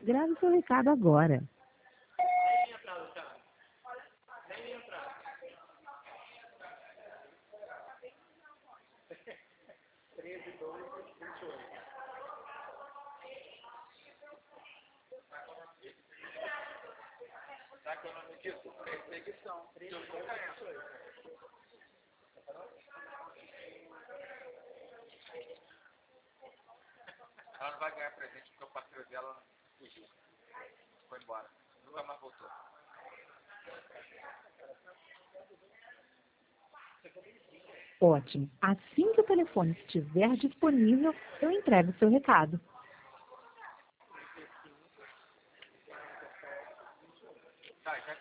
Grave seu recado agora. Sabe qual é o nome disso? Perseguição. Eu nunca entro. Ela não vai ganhar presente porque o parceiro dela fugiu. Foi embora. Nunca mais voltou. Ótimo. Assim que o telefone estiver disponível, eu entrego seu recado. Tá, já